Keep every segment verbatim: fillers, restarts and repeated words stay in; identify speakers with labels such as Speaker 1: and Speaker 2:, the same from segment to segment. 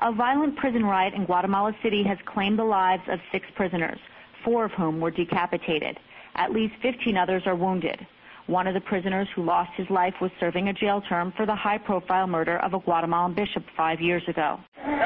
Speaker 1: A violent prison riot in Guatemala City has claimed the lives of six prisoners, four of whom were decapitated. At least fifteen others are wounded. One of the prisoners who lost his life was serving a jail term for the high-profile murder of a Guatemalan bishop five years ago.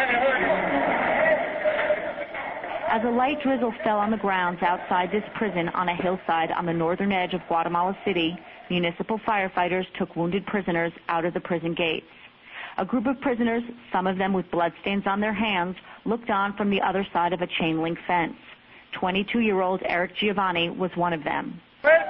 Speaker 1: As a light drizzle fell on the grounds outside this prison on a hillside on the northern edge of Guatemala City, municipal firefighters took wounded prisoners out of the prison gates. A group of prisoners, some of them with bloodstains on their hands, looked on from the other side of a chain-link fence. twenty-two-year-old Eric Giovanni was one of them.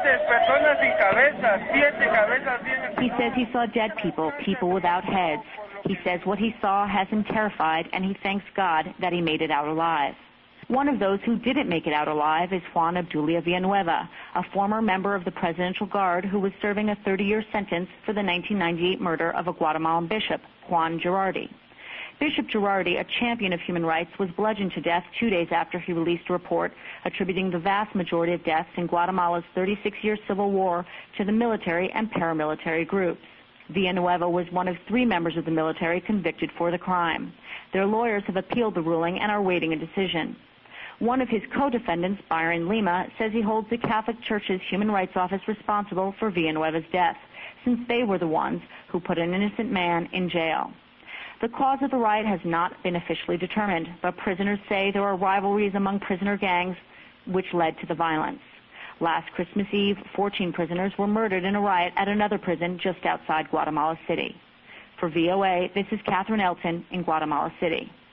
Speaker 1: He says he saw dead people, people without heads. He says what he saw has him terrified, and he thanks God that he made it out alive. One of those who didn't make it out alive is Juan Obdulia Villanueva, a former member of the Presidential Guard who was serving a thirty-year sentence for the nineteen ninety-eight murder of a Guatemalan bishop, Juan Girardi. Bishop Girardi, a champion of human rights, was bludgeoned to death two days after he released a report attributing the vast majority of deaths in Guatemala's thirty-six-year civil war to the military and paramilitary groups. Villanueva was one of three members of the military convicted for the crime. Their lawyers have appealed the ruling and are awaiting a decision. One of his co-defendants, Byron Lima, says he holds the Catholic Church's Human Rights Office responsible for Villanueva's death, since they were the ones who put an innocent man in jail. The cause of the riot has not been officially determined, but prisoners say there are rivalries among prisoner gangs which led to the violence. Last Christmas Eve, fourteen prisoners were murdered in a riot at another prison just outside Guatemala City. For V O A, this is Catherine Elton in Guatemala City.